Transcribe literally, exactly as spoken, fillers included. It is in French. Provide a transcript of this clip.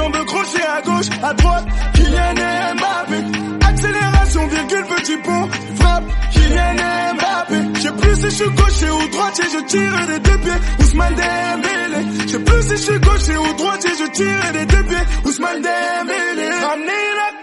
jambes crochées à gauche, à droite, Kylian et Mbappé. Accélération, virgule, petit pont, frappe, Kylian et Mbappé. Je sais plus si je suis gaucher ou droitier, je tire des deux pieds, Ousmane Dembélé. Je sais plus si je suis gaucher ou droitier, je tire des deux pieds, Ousmane Dembélé. Ramenez la